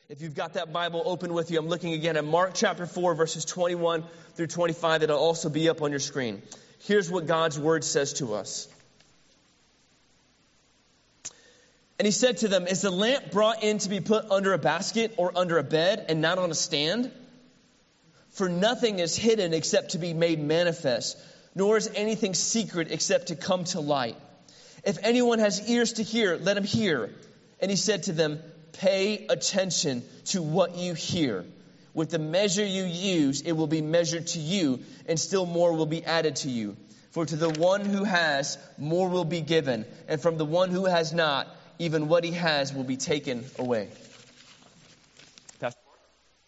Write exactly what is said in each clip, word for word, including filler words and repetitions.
If you've got that Bible open with you, I'm looking again at Mark chapter four, verses twenty-one through twenty-five. It'll also be up on your screen. Here's what God's word says to us. And he said to them, "Is the lamp brought in to be put under a basket or under a bed and not on a stand? For nothing is hidden except to be made manifest, nor is anything secret except to come to light. If anyone has ears to hear, let him hear." And he said to them, "Pay attention to what you hear. With the measure you use, it will be measured to you, and still more will be added to you. For to the one who has, more will be given, and from the one who has not, even what he has will be taken away." Pastor Mark?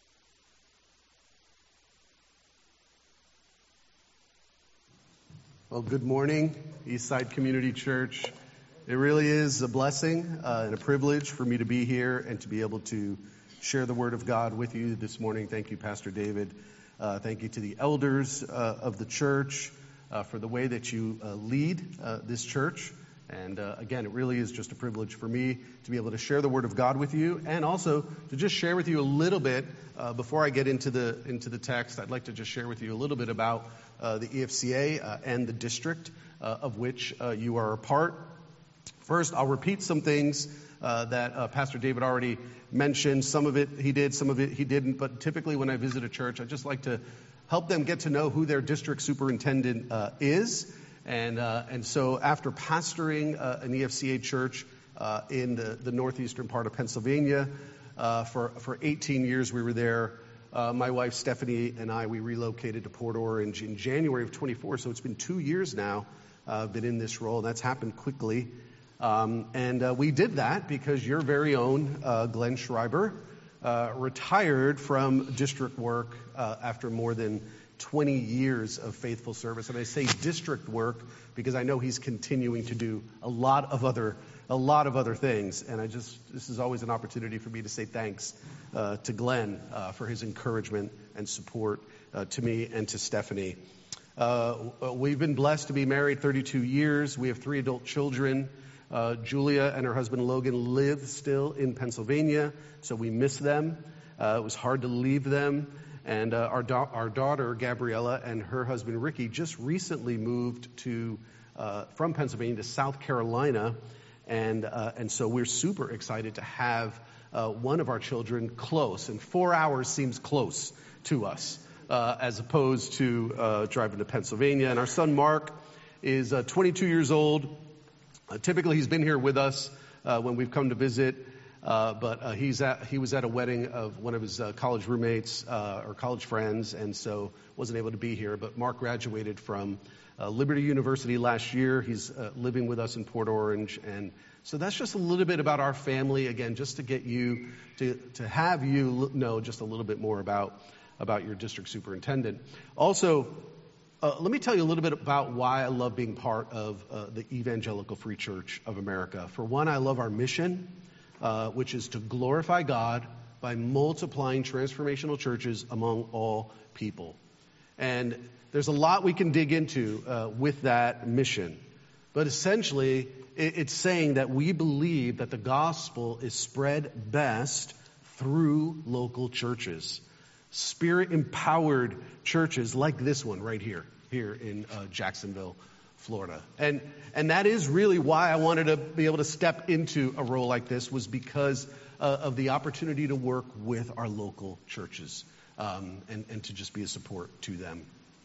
Well, good morning, Eastside Community Church. It really is a blessing uh, and a privilege for me to be here and to be able to share the Word of God with you this morning. Thank you, Pastor David. Uh, thank you to the elders uh, of the church uh, for the way that you uh, lead uh, this church. And uh, again, it really is just a privilege for me to be able to share the Word of God with you, and also to just share with you a little bit, uh, before I get into the into the text, I'd like to just share with you a little bit about uh, the E F C A uh, and the district uh, of which uh, you are a part. First, I'll repeat some things uh, that uh, Pastor David already mentioned. Some of it he did, some of it he didn't, but typically when I visit a church, I just like to help them get to know who their district superintendent uh, is. And uh, and so after pastoring uh, an E F C A church uh, in the, the northeastern part of Pennsylvania uh, for, for eighteen years, we were there. Uh, my wife Stephanie and I, we relocated to Port Orange in January of twenty-four. So it's been two years now uh, I've been in this role. That's happened quickly. Um, and uh, we did that because your very own uh, Glenn Schreiber uh, retired from district work uh, after more than twenty years of faithful service. And I say district work because I know he's continuing to do a lot of other a lot of other things. And I just this is always an opportunity for me to say thanks uh, to Glenn uh, for his encouragement and support uh, to me and to Stephanie. Uh, we've been blessed to be married thirty-two years. We have three adult children. Uh, Julia and her husband Logan live still in Pennsylvania, so we miss them. Uh, it was hard to leave them. And uh, our, da- our daughter, Gabriella, and her husband, Ricky, just recently moved to uh, from Pennsylvania to South Carolina. And uh, and so we're super excited to have uh, one of our children close. And four hours seems close to us, uh, as opposed to uh, driving to Pennsylvania. And our son, Mark, is uh, twenty-two years old. Uh, typically, he's been here with us uh, when we've come to visit. Uh, but uh, he's at, he was at a wedding of one of his uh, college roommates uh, or college friends, and so wasn't able to be here. But Mark graduated from uh, Liberty University last year. He's uh, living with us in Port Orange, and so that's just a little bit about our family. Again, just to get you to to have you know just a little bit more about about your district superintendent. Also, uh, let me tell you a little bit about why I love being part of uh, the Evangelical Free Church of America. For one, I love our mission. Uh, which is to glorify God by multiplying transformational churches among all people. And there's a lot we can dig into uh, with that mission. But essentially, it, it's saying that we believe that the gospel is spread best through local churches. Spirit-empowered churches like this one right here, here in uh, Jacksonville, Florida. And and that is really why I wanted to be able to step into a role like this, was because uh, of the opportunity to work with our local churches um, and, and to just be a support to them.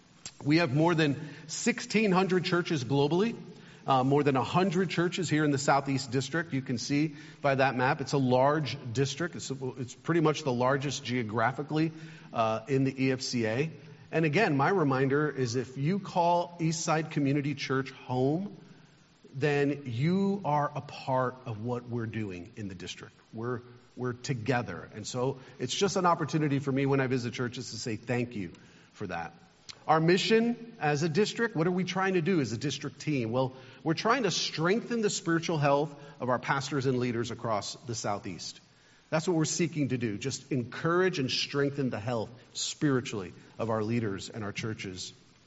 We have more than sixteen hundred churches globally, uh, more than one hundred churches here in the Southeast District. You can see by that map, it's a large district. It's, it's pretty much the largest geographically uh, in the E F C A. And again, my reminder is if you call Eastside Community Church home, then you are a part of what we're doing in the district. We're we're together. And so it's just an opportunity for me when I visit churches to say thank you for that. Our mission as a district, what are we trying to do as a district team? Well, we're trying to strengthen the spiritual health of our pastors and leaders across the Southeast. That's what we're seeking to do, just encourage and strengthen the health spiritually of our leaders and our churches.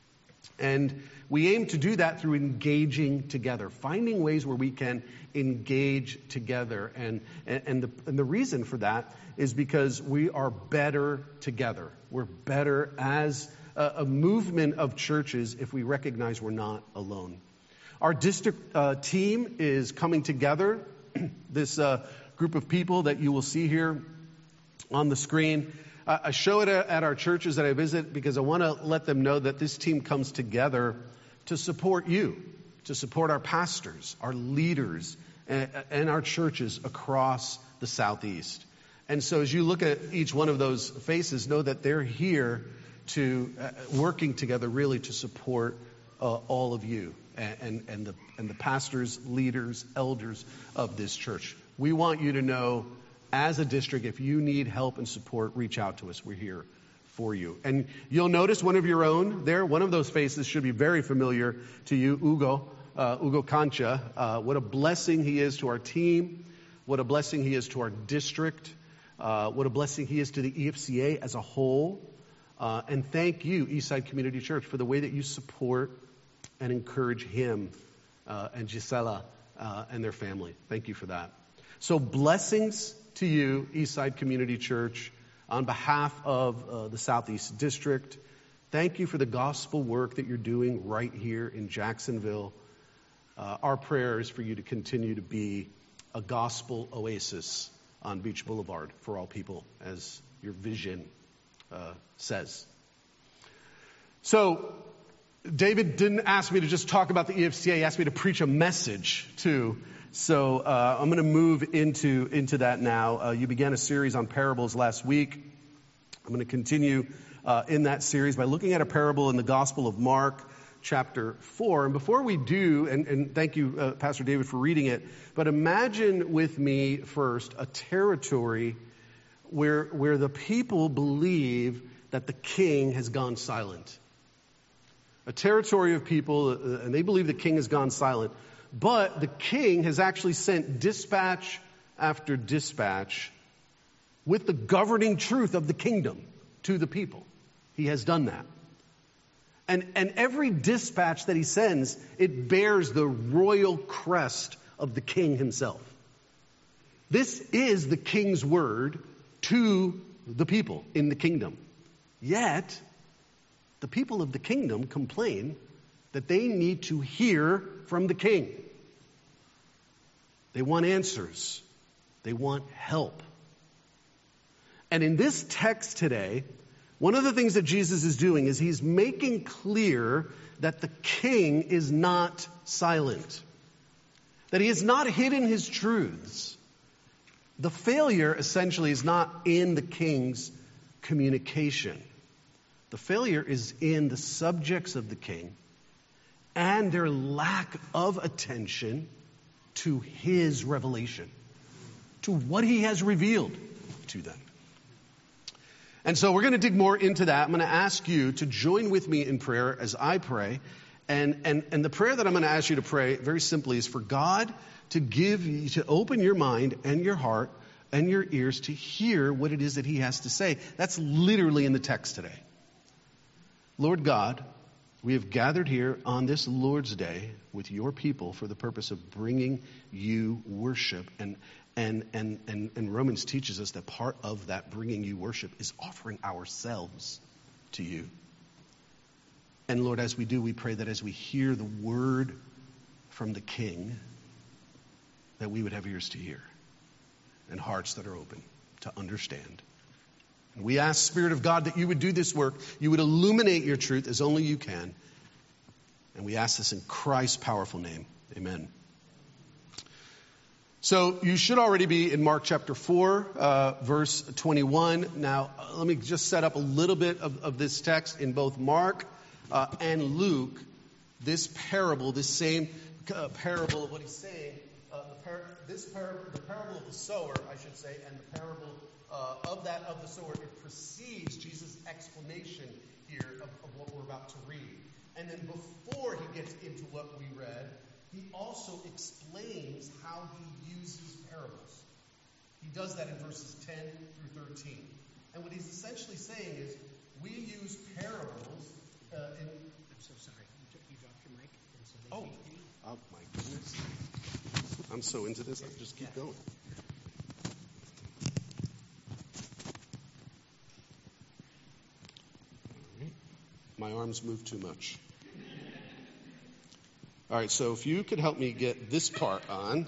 And we aim to do that through engaging together, finding ways where we can engage together. And, and, and, the, and the reason for that is because we are better together. We're better as a, a movement of churches if we recognize we're not alone. Our district uh, team is coming together. This uh, group of people that you will see here on the screen. Uh, I show it at our churches that I visit because I want to let them know that this team comes together to support you, to support our pastors, our leaders, and, and our churches across the Southeast. And so as you look at each one of those faces, know that they're here to uh, working together really to support uh, all of you and, and, and, the, and the pastors, leaders, elders of this church. We want you to know, as a district, if you need help and support, reach out to us. We're here for you. And you'll notice one of your own there. One of those faces should be very familiar to you, Hugo, uh, Hugo Concha. Uh, what a blessing he is to our team. What a blessing he is to our district. Uh, what a blessing he is to the E F C A as a whole. Uh, and thank you, Eastside Community Church, for the way that you support and encourage him uh, and Gisela uh, and their family. Thank you for that. So blessings to you, Eastside Community Church, on behalf of uh, the Southeast District. Thank you for the gospel work that you're doing right here in Jacksonville. Uh, our prayer is for you to continue to be a gospel oasis on Beach Boulevard for all people, as your vision uh, says. So, David didn't ask me to just talk about the E F C A. He asked me to preach a message, too. So uh, I'm going to move into into that now. Uh, you began a series on parables last week. I'm going to continue uh, in that series by looking at a parable in the Gospel of Mark, chapter four. And before we do, and, and thank you, uh, Pastor David, for reading it, but imagine with me first a territory where where the people believe that the king has gone silent. A territory of people, uh, and they believe the king has gone silent. But the king has actually sent dispatch after dispatch with the governing truth of the kingdom to the people. He has done that. And, and every dispatch that he sends, it bears the royal crest of the king himself. This is the king's word to the people in the kingdom. Yet, the people of the kingdom complain that they need to hear from the king. They want answers. They want help. And in this text today, one of the things that Jesus is doing is he's making clear that the king is not silent. That he has not hidden his truths. The failure essentially is not in the king's communication. The failure is in the subjects of the king and their lack of attention to his revelation, to what he has revealed to them. And so we're going to dig more into that. I'm going to ask you to join with me in prayer as I pray. And, and, and the prayer that I'm going to ask you to pray, very simply, is for God to give you, to open your mind and your heart and your ears to hear what it is that he has to say. That's literally in the text today. Lord God, we have gathered here on this Lord's Day with your people for the purpose of bringing you worship. And, and, and, and, and Romans teaches us that part of that bringing you worship is offering ourselves to you. And Lord, as we do, we pray that as we hear the word from the King, that we would have ears to hear and hearts that are open to understand. And we ask, Spirit of God, that you would do this work. You would illuminate your truth as only you can. And we ask this in Christ's powerful name. Amen. So you should already be in Mark chapter four, uh, verse twenty-one. Now, uh, let me just set up a little bit of, of this text in both Mark uh, and Luke. This parable, this same uh, parable of what he's saying, uh, the par- this parable, the parable of the sower, I should say, and the parable uh, of that of the sower, it precedes Jesus' explanation here of, of what we're about to read. And then before he gets into what we read, he also explains how he uses parables. He does that in verses ten through thirteen. And what he's essentially saying is, we use parables uh, in so sorry. You, took, you dropped your mic, and so they Oh. can't hear you. Oh, my goodness. I'm so into this, I'll just keep going. All right. My arms move too much. All right, so if you could help me get this part on.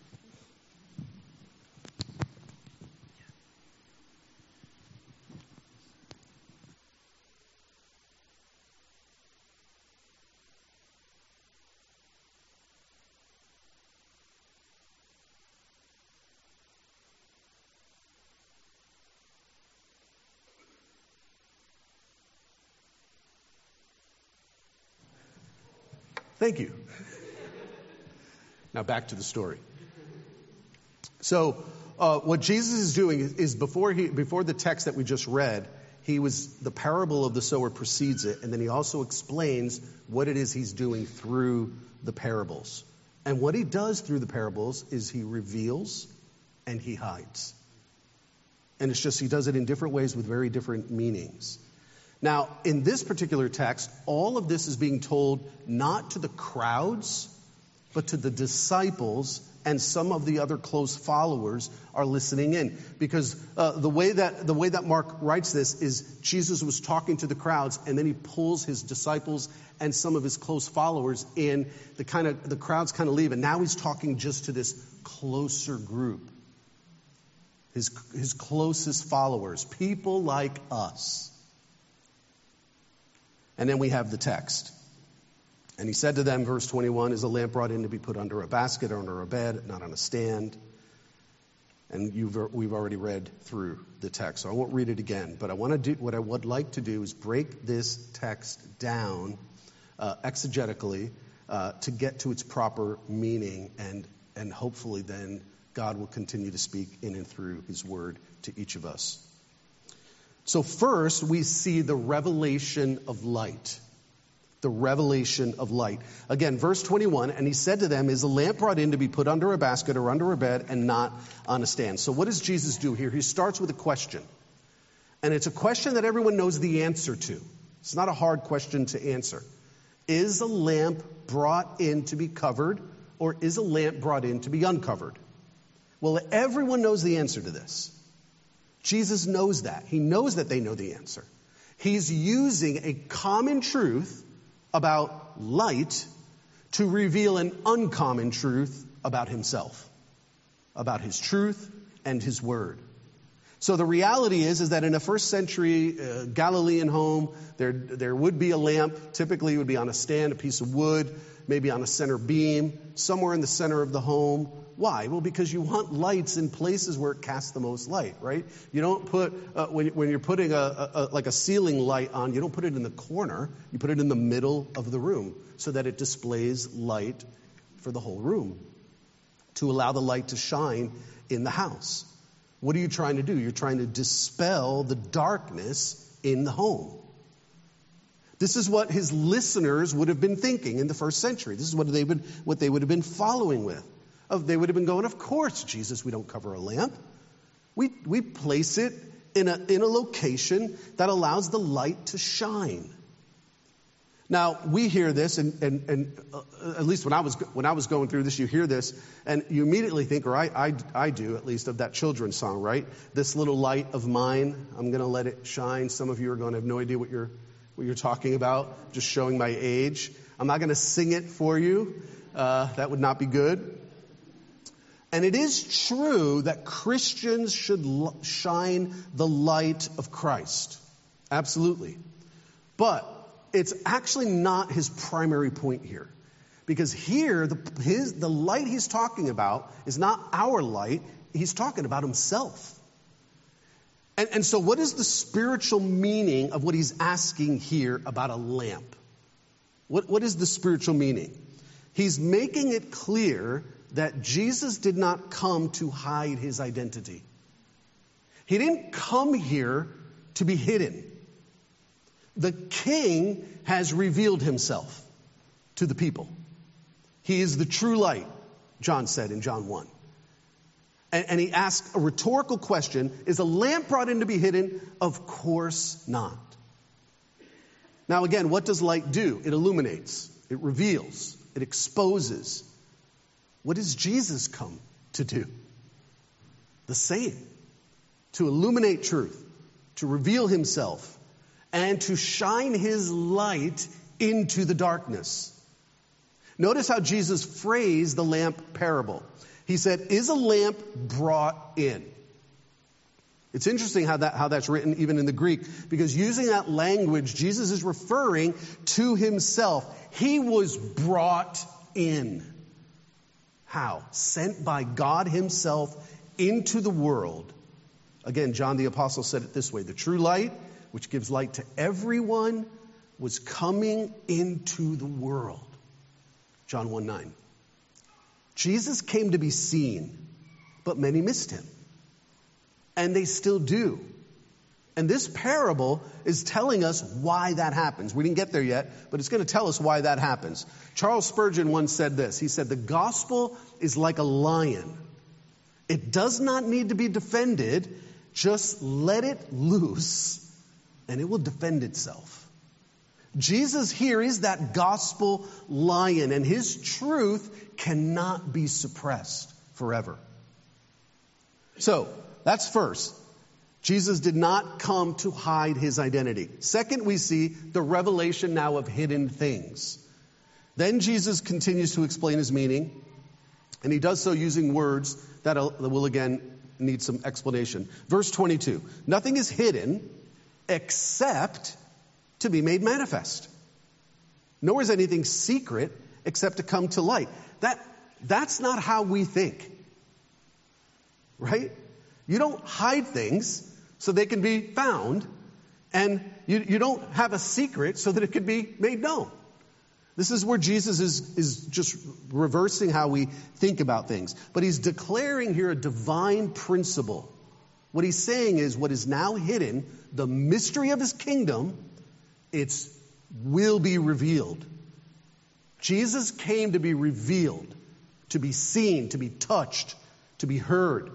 Thank you. Now back to the story. So uh, what Jesus is doing is, is before he before the text that we just read, he was the parable of the sower precedes it, and then he also explains what it is he's doing through the parables. And what he does through the parables is he reveals and he hides. And it's just he does it in different ways with very different meanings. Now, in this particular text, all of this is being told not to the crowds, but to the disciples, and some of the other close followers are listening in. Because uh, the way that the way that Mark writes this is Jesus was talking to the crowds, and then he pulls his disciples and some of his close followers in. The kind of the crowds kind of leave, and now he's talking just to this closer group, his his closest followers, people like us. And then we have the text. And he said to them, verse twenty-one, is a lamp brought in to be put under a basket or under a bed, not on a stand? And you've, we've already read through the text, so I won't read it again. But I want to do what I would like to do is break this text down uh, exegetically uh, to get to its proper meaning, and and hopefully then God will continue to speak in and through His Word to each of us. So first, we see the revelation of light. The revelation of light. Again, verse twenty-one, and he said to them, is a lamp brought in to be put under a basket or under a bed and not on a stand? So what does Jesus do here? He starts with a question. And it's a question that everyone knows the answer to. It's not a hard question to answer. Is a lamp brought in to be covered, or is a lamp brought in to be uncovered? Well, everyone knows the answer to this. Jesus knows that. He knows that they know the answer. He's using a common truth about light to reveal an uncommon truth about himself, about his truth and his word. So the reality is, is that in a first century uh, Galilean home, there, there would be a lamp. Typically it would be on a stand, a piece of wood, maybe on a center beam, somewhere in the center of the home. Why? Well, because you want lights in places where it casts the most light, right? You don't put, uh, when, when you're putting a, a, a, like a ceiling light on, you don't put it in the corner. You put it in the middle of the room so that it displays light for the whole room, to allow the light to shine in the house. What are you trying to do? You're trying to dispel the darkness in the home. This is what his listeners would have been thinking in the first century. This is what they would, what they would have been following with. Of, they would have been going, of course, Jesus, we don't cover a lamp. We, we place it in a, in a location that allows the light to shine. Now, we hear this, and, and, and uh, at least when I was when I was going through this, you hear this, and you immediately think, or I, I, I do at least, of that children's song, right? This little light of mine, I'm going to let it shine. Some of you are going to have no idea what you're, what you're talking about, just showing my age. I'm not going to sing it for you. Uh, that would not be good. And it is true that Christians should l- shine the light of Christ. Absolutely. But it's actually not his primary point here. Because here, the, his, the light he's talking about is not our light. He's talking about himself. And, and so what is the spiritual meaning of what he's asking here about a lamp? What, what is the spiritual meaning? He's making it clear that Jesus did not come to hide his identity. He didn't come here to be hidden. The King has revealed himself to the people. He is the true light, John said in John one. And, and he asked a rhetorical question, is a lamp brought in to be hidden? Of course not. Now again, what does light do? It illuminates, it reveals, it exposes. What does Jesus come to do? The same. To illuminate truth, to reveal himself, and to shine his light into the darkness. Notice how Jesus phrased the lamp parable. He said, is a lamp brought in? It's interesting how that how that's written even in the Greek, because using that language, Jesus is referring to himself. He was brought in. How? Sent by God himself into the world. Again, John the Apostle said it this way: the true light, which gives light to everyone, was coming into the world. John one nine. Jesus came to be seen, but many missed him. And they still do. And this parable is telling us why that happens. We didn't get there yet, but it's going to tell us why that happens. Charles Spurgeon once said this. He said, the gospel is like a lion. It does not need to be defended. Just let it loose and it will defend itself. Jesus here is that gospel lion, and his truth cannot be suppressed forever. So, that's first. Jesus did not come to hide his identity. Second, we see the revelation now of hidden things. Then Jesus continues to explain his meaning, and he does so using words that will again need some explanation. Verse twenty-two, nothing is hidden except to be made manifest. Nor is anything secret except to come to light. That, that's not how we think. Right? You don't hide things so they can be found, and you, you don't have a secret so that it can be made known. This is where Jesus is, is just reversing how we think about things. But he's declaring here a divine principle. What he's saying is what is now hidden, the mystery of his kingdom, it's will be revealed. Jesus came to be revealed, to be seen, to be touched, to be heard.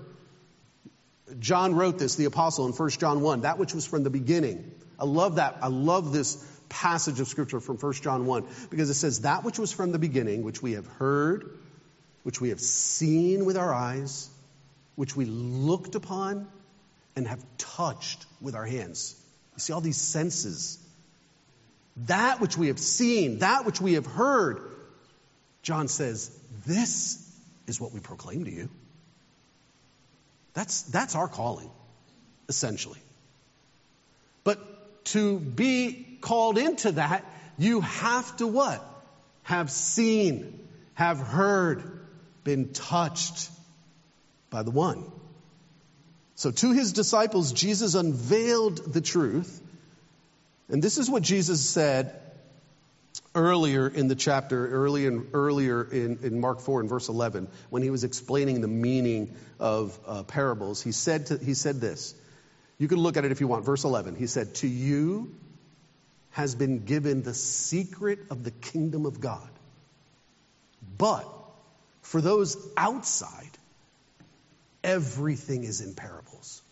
John wrote this, the apostle, in First John one, that which was from the beginning. I love that. I love this passage of scripture from First John one, because it says that which was from the beginning, which we have heard, which we have seen with our eyes, which we looked upon and have touched with our hands. You see all these senses. That which we have seen, that which we have heard. John says, this is what we proclaim to you. That's, that's our calling, essentially. But to be called into that, you have to what? Have seen, have heard, been touched by the one. So to his disciples, Jesus unveiled the truth. And this is what Jesus said earlier in the chapter, early in, earlier in, in Mark four and verse eleven, when he was explaining the meaning of uh, parables. He said, to, he said this. You can look at it if you want. Verse eleven. He said, to you has been given the secret of the kingdom of God. But for those outside, everything is in parables.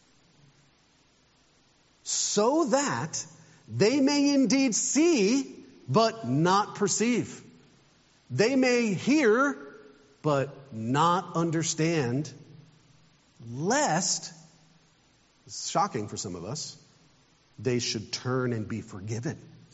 So that they may indeed see, but not perceive. They may hear, but not understand, lest, it's shocking for some of us, they should turn and be forgiven.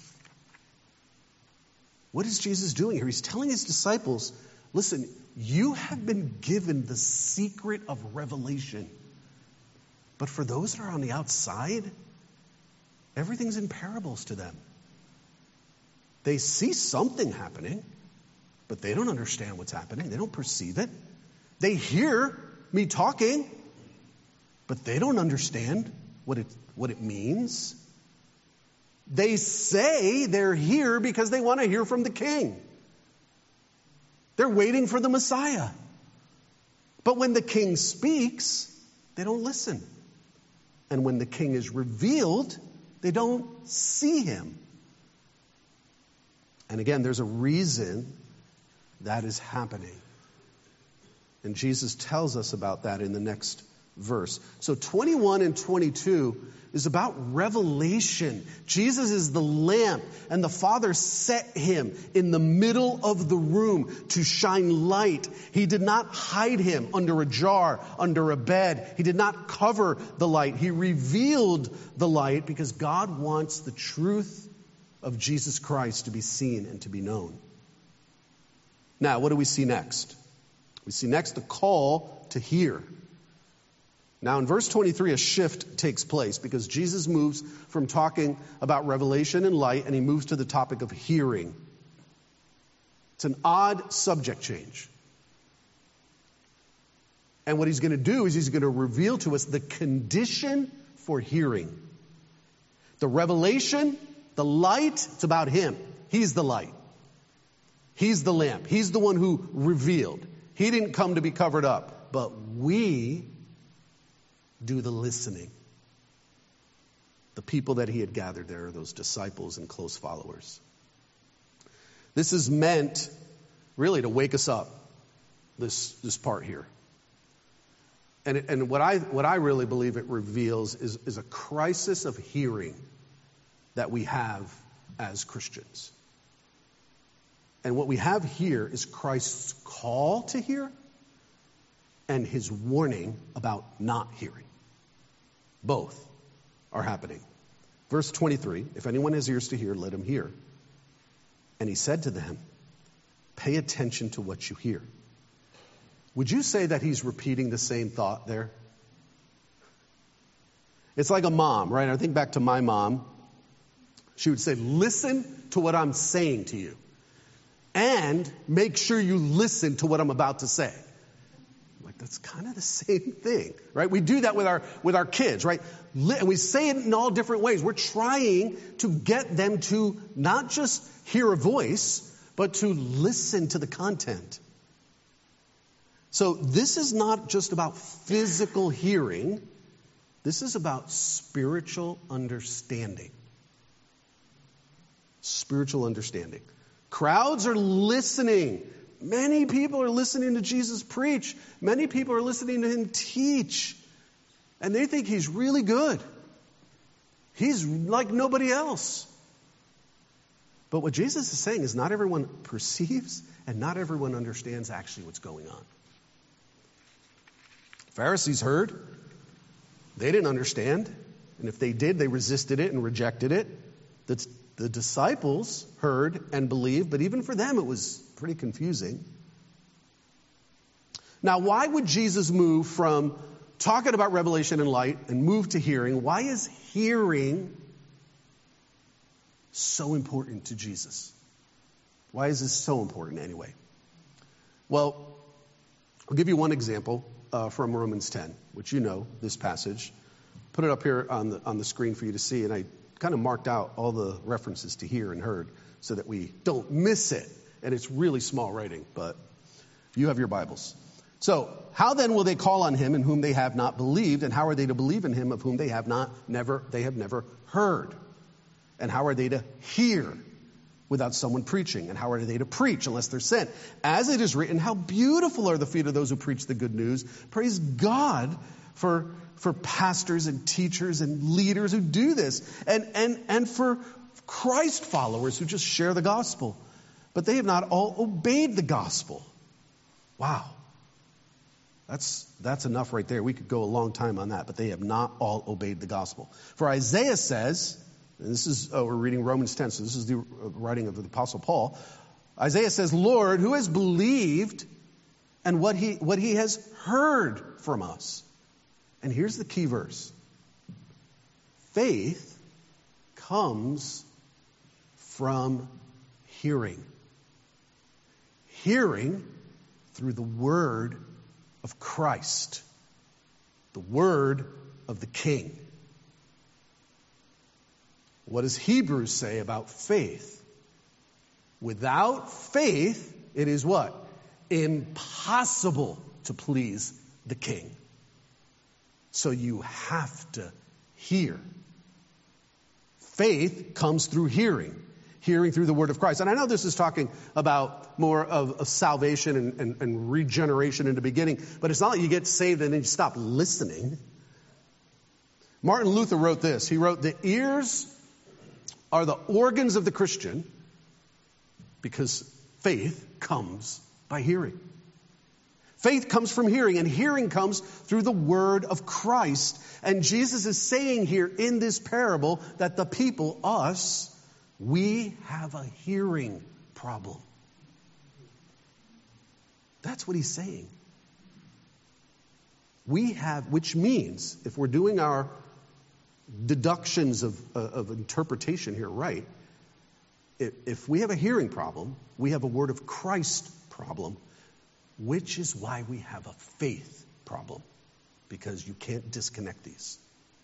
What is Jesus doing here? He's telling his disciples, listen, you have been given the secret of revelation. But for those that are on the outside, everything's in parables to them. They see something happening, but they don't understand what's happening. They don't perceive it. They hear me talking, but they don't understand what it, what it means. They say they're here because they want to hear from the king. They're waiting for the Messiah. But when the king speaks, they don't listen. And when the king is revealed, they don't see him. And again, there's a reason that is happening. And Jesus tells us about that in the next verse. So twenty-one and twenty-two is about revelation. Jesus is the lamp, and the Father set him in the middle of the room to shine light. He did not hide him under a jar, under a bed. He did not cover the light. He revealed the light because God wants the truth of Jesus Christ to be seen and to be known. Now, what do we see next? We see next the call to hear. Now, in verse twenty-three, a shift takes place because Jesus moves from talking about revelation and light, and he moves to the topic of hearing. It's an odd subject change. And what he's going to do is he's going to reveal to us the condition for hearing. The revelation, the light, it's about him. He's the light. He's the lamp. He's the one who revealed. He didn't come to be covered up, but we do the listening. The people that he had gathered there are those disciples and close followers. This is meant really to wake us up, this, this part here. And, and what I what I really believe it reveals is, is a crisis of hearing that we have as Christians. And what we have here is Christ's call to hear and his warning about not hearing. Both are happening. Verse twenty-three, if anyone has ears to hear, let him hear. And he said to them, pay attention to what you hear. Would you say that he's repeating the same thought there? It's like a mom, right? I think back to my mom. She would say, listen to what I'm saying to you. And make sure you listen to what I'm about to say. Like, that's kind of the same thing, right? We do that with our with our kids, right? And we say it in all different ways. We're trying to get them to not just hear a voice, but to listen to the content. So this is not just about physical hearing. This is about spiritual understanding. Spiritual understanding. Crowds are listening. Many people are listening to Jesus preach. Many people are listening to him teach. And they think he's really good. He's like nobody else. But what Jesus is saying is not everyone perceives and not everyone understands actually what's going on. Pharisees heard. They didn't understand. And if they did, they resisted it and rejected it. The, the disciples heard and believed, but even for them it was pretty confusing. Now, why would Jesus move from talking about revelation and light and move to hearing? Why is hearing so important to Jesus? Why is this so important anyway? Well, I'll give you one example uh, from Romans ten, which you know, this passage. Put it up here on the on the screen for you to see, and I kind of marked out all the references to hear and heard so that we don't miss it. And it's really small writing, but you have your Bibles. So, how then will they call on him in whom they have not believed? And how are they to believe in him of whom they have not never they have never heard? And how are they to hear without someone preaching? And how are they to preach unless they're sent? As it is written, how beautiful are the feet of those who preach the good news. Praise God for for pastors and teachers and leaders who do this. And and and for Christ followers who just share the gospel. But they have not all obeyed the gospel. Wow. That's that's enough right there. We could go a long time on that, but they have not all obeyed the gospel. For Isaiah says, and this is, oh, we're reading Romans ten, so this is the writing of the Apostle Paul. Isaiah says, Lord, who has believed and what he what he has heard from us? And here's the key verse. Faith comes from hearing. Hearing through the word of Christ, the word of the King. What does Hebrews say about faith? Without faith, it is what? Impossible to please the King. So you have to hear. Faith comes through hearing. Hearing through the word of Christ. And I know this is talking about more of, of salvation and, and, and regeneration in the beginning, but it's not like you get saved and then you stop listening. Martin Luther wrote this. He wrote, the ears are the organs of the Christian because faith comes by hearing. Faith comes from hearing, and hearing comes through the word of Christ. And Jesus is saying here in this parable that the people, us, we have a hearing problem. That's what he's saying. We have, which means, if we're doing our deductions of, uh, of interpretation here right, if, if we have a hearing problem, we have a word of Christ problem, which is why we have a faith problem, because you can't disconnect these.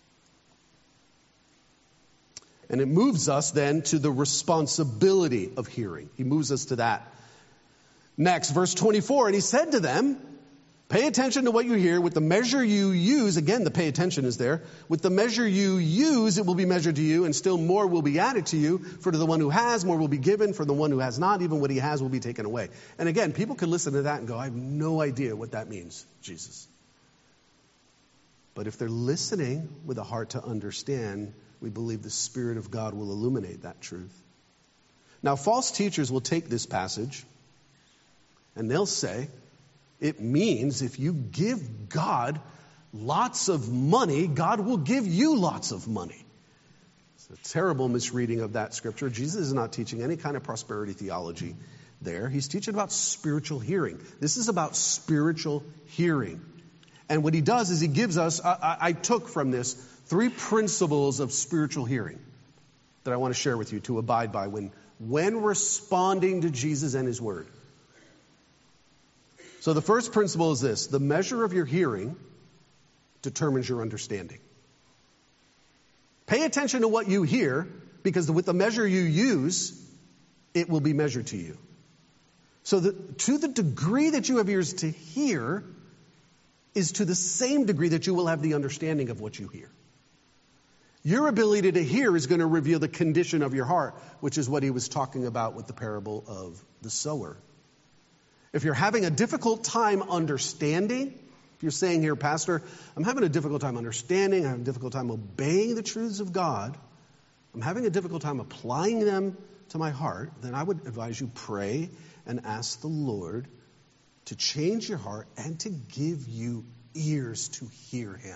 And it moves us then to the responsibility of hearing. He moves us to that. Next, verse twenty-four, and he said to them, pay attention to what you hear. With the measure you use, again, the pay attention is there. With the measure you use, it will be measured to you, and still more will be added to you. For to the one who has, more will be given. For the one who has not, even what he has will be taken away. And again, people could listen to that and go, I have no idea what that means, Jesus. But if they're listening with a heart to understand, we believe the Spirit of God will illuminate that truth. Now, false teachers will take this passage and they'll say, it means if you give God lots of money, God will give you lots of money. It's a terrible misreading of that scripture. Jesus is not teaching any kind of prosperity theology there. He's teaching about spiritual hearing. This is about spiritual hearing. And what he does is he gives us, I, I, I took from this three principles of spiritual hearing that I want to share with you to abide by when, when responding to Jesus and his word. So the first principle is this: the measure of your hearing determines your understanding. Pay attention to what you hear, because with the measure you use, it will be measured to you. So the, to the degree that you have ears to hear is to the same degree that you will have the understanding of what you hear. Your ability to hear is going to reveal the condition of your heart, which is what he was talking about with the parable of the sower. If you're having a difficult time understanding, if you're saying here, Pastor, I'm having a difficult time understanding, I'm having a difficult time obeying the truths of God, I'm having a difficult time applying them to my heart, then I would advise you pray and ask the Lord to change your heart and to give you ears to hear him.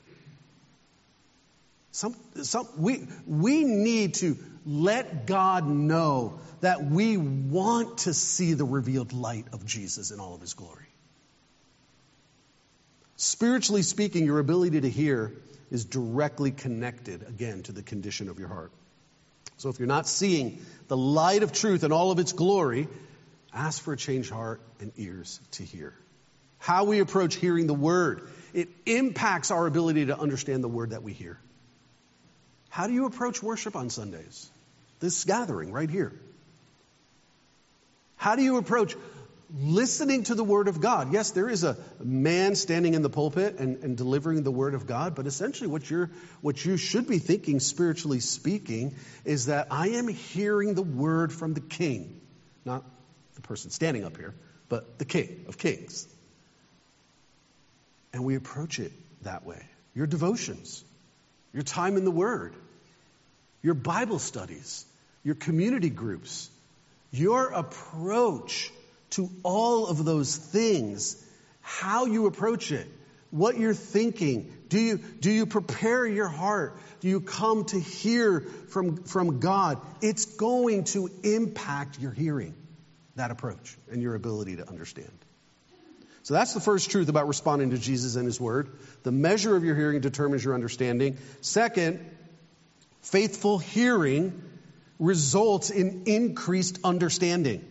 Some, some, we, we need to let God know that we want to see the revealed light of Jesus in all of his glory. Spiritually speaking, your ability to hear is directly connected, again, to the condition of your heart. So if you're not seeing the light of truth in all of its glory, ask for a changed heart and ears to hear. How we approach hearing the word, it impacts our ability to understand the word that we hear. How do you approach worship on Sundays? This gathering right here. How do you approach listening to the word of God? Yes, there is a man standing in the pulpit and, and delivering the word of God, but essentially what you're, what you should be thinking, spiritually speaking, is that I am hearing the word from the King, not the person standing up here, but the King of Kings. And we approach it that way. Your devotions, your time in the Word, your Bible studies, your community groups, your approach to all of those things, how you approach it, what you're thinking. Do you, do you prepare your heart? Do you come to hear from, from God? It's going to impact your hearing, that approach, and your ability to understand. So that's the first truth about responding to Jesus and his word. The measure of your hearing determines your understanding. Second, faithful hearing results in increased understanding.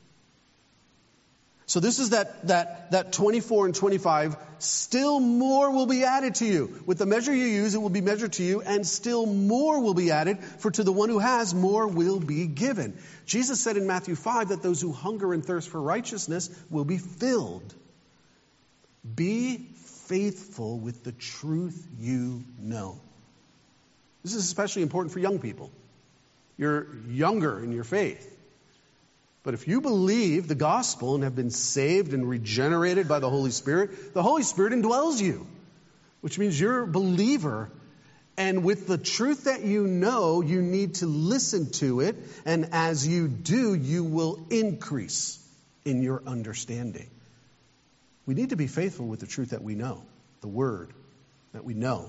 So this is that, that, that twenty-four and twenty-five, still more will be added to you. With the measure you use, it will be measured to you, and still more will be added, for to the one who has, more will be given. Jesus said in Matthew five that those who hunger and thirst for righteousness will be filled. Be faithful with the truth you know. This is especially important for young people. You're younger in your faith. But if you believe the gospel and have been saved and regenerated by the Holy Spirit, the Holy Spirit indwells you, which means you're a believer. And with the truth that you know, you need to listen to it. And as you do, you will increase in your understanding. We need to be faithful with the truth that we know, the word that we know,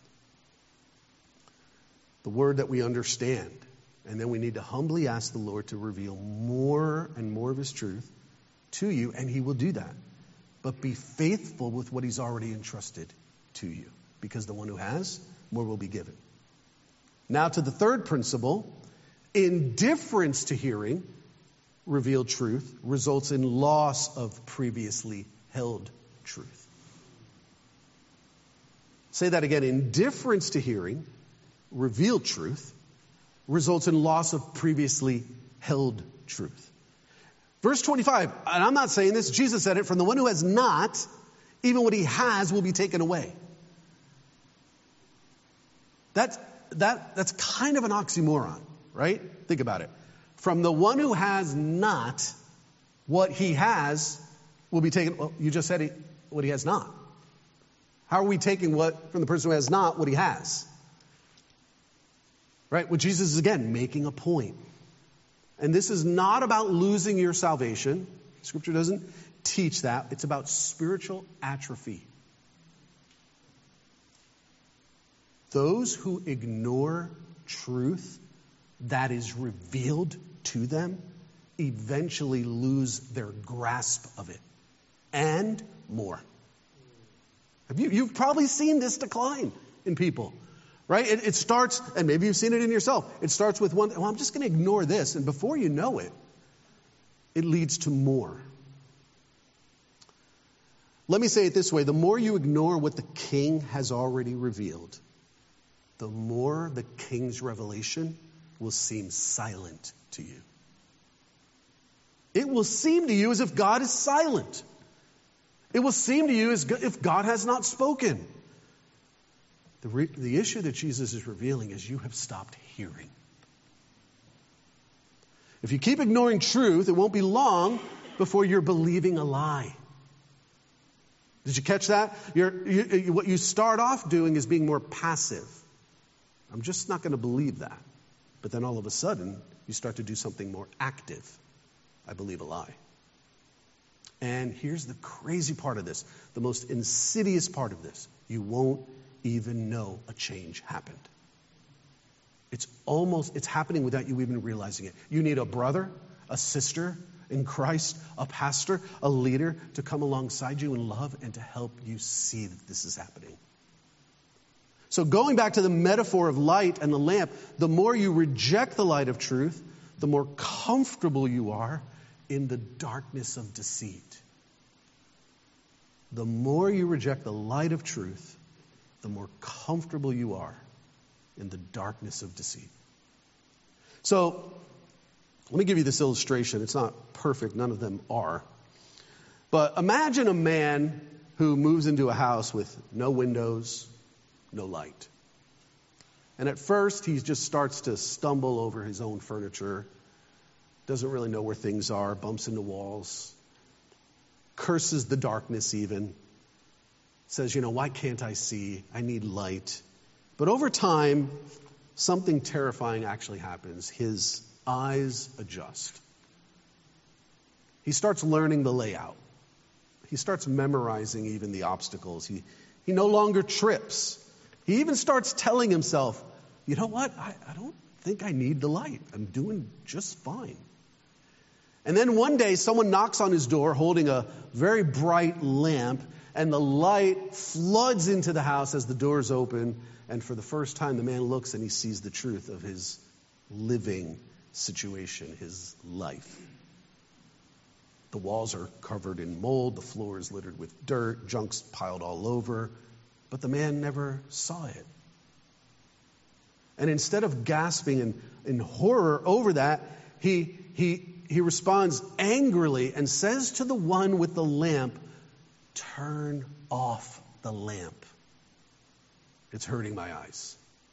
the word that we understand. And then we need to humbly ask the Lord to reveal more and more of his truth to you, and he will do that. But be faithful with what he's already entrusted to you, because the one who has, more will be given. Now to the third principle, indifference to hearing revealed truth results in loss of previously held truth. Say that again. Indifference to hearing revealed truth results in loss of previously held truth. Verse twenty-five, and I'm not saying this, Jesus said it, from the one who has not, even what he has will be taken away. That's, that, that's kind of an oxymoron, right? Think about it. From the one who has not, what he has will be taken. Well, you just said he, what he has not. How are we taking what from the person who has not what he has? Right? Well, Jesus is again making a point. And this is not about losing your salvation. Scripture doesn't teach that. It's about spiritual atrophy. Those who ignore truth that is revealed to them eventually lose their grasp of it. And more. Have you, you've probably seen this decline in people. Right? It, it starts, and maybe you've seen it in yourself. It starts with one, well, I'm just going to ignore this. And before you know it, it leads to more. Let me say it this way. The more you ignore what the king has already revealed, the more the king's revelation will seem silent to you. It will seem to you as if God is silent. It will seem to you as if God has not spoken. The, re- the issue that Jesus is revealing is you have stopped hearing. If you keep ignoring truth, it won't be long before you're believing a lie. Did you catch that? You're, you, what you start off doing is being more passive. I'm just not going to believe that. But then all of a sudden, you start to do something more active. I believe a lie. And here's the crazy part of this, the most insidious part of this. You won't even know a change happened. It's almost, it's happening without you even realizing it. You need a brother, a sister in Christ, a pastor, a leader to come alongside you in love and to help you see that this is happening. So going back to the metaphor of light and the lamp, the more you reject the light of truth, the more comfortable you are in the darkness of deceit. The more you reject the light of truth, the more comfortable you are in the darkness of deceit. So, let me give you this illustration. It's not perfect. None of them are. But imagine a man who moves into a house with no windows, no light. And at first, he just starts to stumble over his own furniture, doesn't really know where things are, bumps into walls, curses the darkness even, says, you know, why can't I see? I need light. But over time, something terrifying actually happens. His eyes adjust. He starts learning the layout. He starts memorizing even the obstacles. He, he no longer trips. He even starts telling himself, you know what? I, I don't think I need the light. I'm doing just fine. And then one day, someone knocks on his door holding a very bright lamp, and the light floods into the house as the doors open. And for the first time, the man looks and he sees the truth of his living situation, his life. The walls are covered in mold. The floor is littered with dirt. Junk's piled all over. But the man never saw it. And instead of gasping in, in horror over that, he, he, he responds angrily and says to the one with the lamp, turn off the lamp. It's hurting my eyes.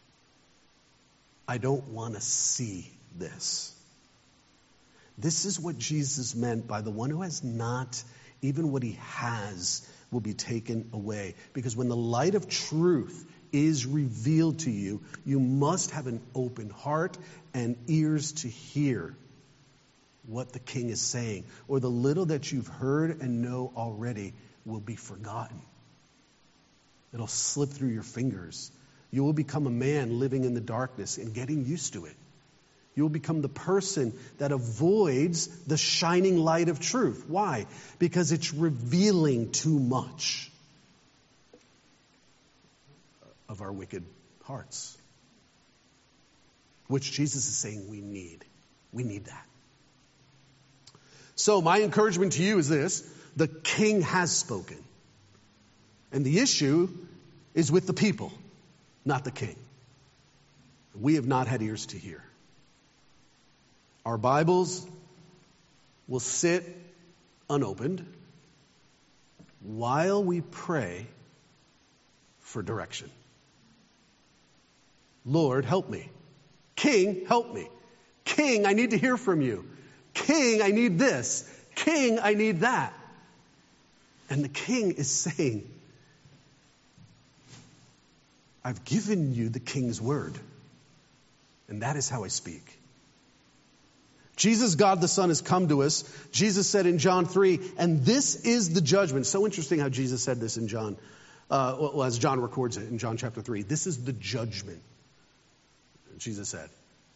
I don't want to see this. This is what Jesus meant by the one who has not, even what he has will be taken away. Because when the light of truth is revealed to you, you must have an open heart and ears to hear what the King is saying, or the little that you've heard and know already will be forgotten. It'll slip through your fingers. You will become a man living in the darkness and getting used to it. You will become the person that avoids the shining light of truth. Why? Because it's revealing too much of our wicked hearts, which Jesus is saying we need. We need that. So my encouragement to you is this: the King has spoken. And the issue is with the people, not the King. We have not had ears to hear. Our Bibles will sit unopened while we pray for direction. Lord, help me. King, help me. King, I need to hear from you. King, I need this. King, I need that. And the King is saying, I've given you the King's word, and that is how I speak. Jesus, God the Son, has come to us. Jesus said in John three, and this is the judgment. So interesting how Jesus said this in John, uh, well, as John records it in John chapter three. This is the judgment. Jesus said,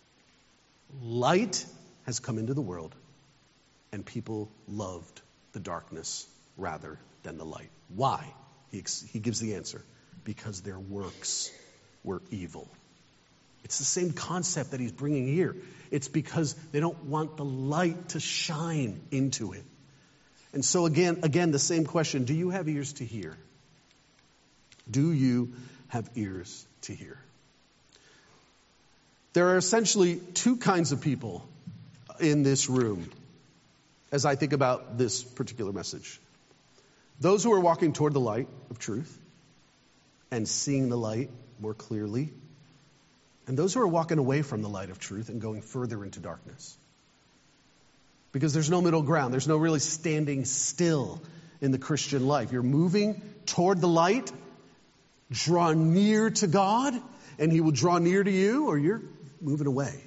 light has come into the world, and people loved the darkness rather than the light. Why? He, he gives the answer. Because their works were evil. It's the same concept that he's bringing here. It's because they don't want the light to shine into it. And so again, again, the same question. Do you have ears to hear? Do you have ears to hear? There are essentially two kinds of people in this room as I think about this particular message. Those who are walking toward the light of truth and seeing the light more clearly, and those who are walking away from the light of truth and going further into darkness. Because there's no middle ground. There's no really standing still in the Christian life. You're moving toward the light, draw near to God, and he will draw near to you, or you're moving away.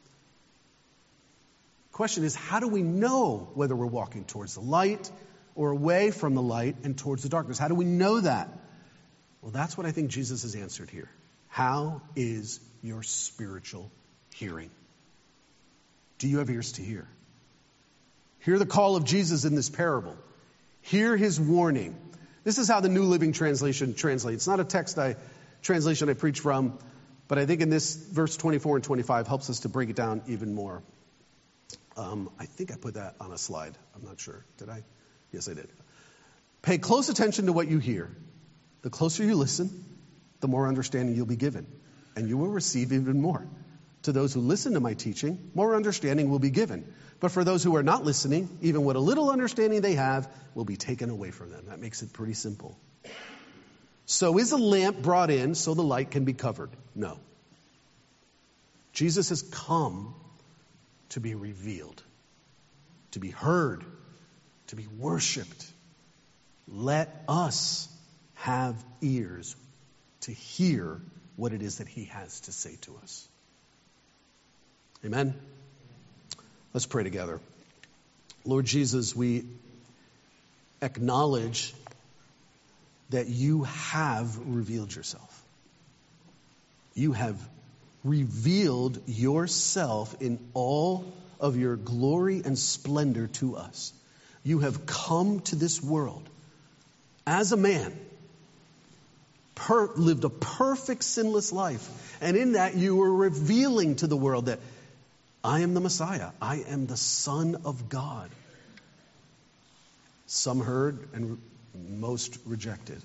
Question is, how do we know whether we're walking towards the light or away from the light and towards the darkness? How do we know that? Well, that's what I think Jesus has answered here. How is your spiritual hearing? Do you have ears to hear? Hear the call of Jesus in this parable. Hear his warning. This is how the New Living Translation translates. It's not a text I translation I preach from, but I think in this verse twenty-four and twenty-five helps us to break it down even more. Um, I think I put that on a slide. I'm not sure. Did I? Yes, I did. Pay close attention to what you hear. The closer you listen, the more understanding you'll be given, and you will receive even more. To those who listen to my teaching, more understanding will be given. But for those who are not listening, even what a little understanding they have will be taken away from them. That makes it pretty simple. So is a lamp brought in so the light can be covered? No. Jesus has come to be revealed, to be heard, to be worshiped. Let us have ears to hear what it is that he has to say to us. Amen? Let's pray together. Lord Jesus, we acknowledge that you have revealed yourself. You have revealed yourself in all of your glory and splendor to us. You have come to this world as a man, per- lived a perfect sinless life, and in that you were revealing to the world that I am the Messiah. I am the Son of God. Some heard and most rejected.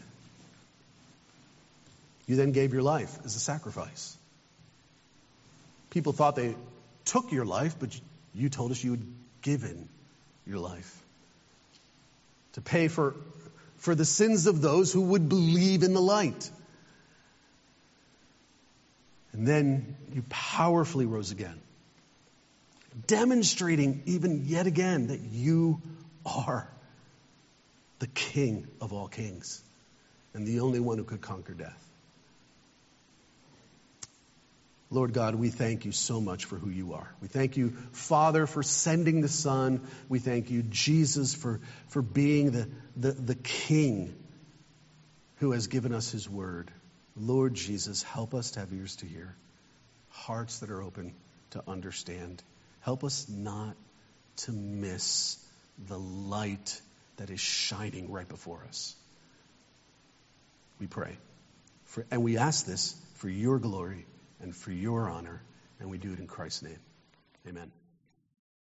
You then gave your life as a sacrifice. People thought they took your life, but you told us you had given your life to pay for, for the sins of those who would believe in the light. And then you powerfully rose again, demonstrating even yet again that you are the King of all kings and the only one who could conquer death. Lord God, we thank you so much for who you are. We thank you, Father, for sending the Son. We thank you, Jesus, for, for being the, the, the King who has given us his word. Lord Jesus, help us to have ears to hear, hearts that are open to understand. Help us not to miss the light that is shining right before us. We pray. For, and we ask this for your glory and for your honor, and we do it in Christ's name. Amen.